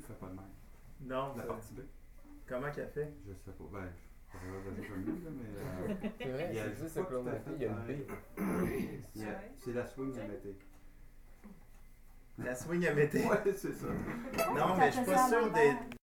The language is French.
fait pas de même. Non, La ça- partie B. comment qu'elle fait? Je sais pas. Ben, je pourrais donner comme lui, là, mais. C'est vrai, Il y a c'est juste pas ce Claude tout à Mété, fait il y a le pareil. B. C'est la swing à Mété. La swing à mété. Ouais, c'est ça. Non, mais je suis pas sûr des,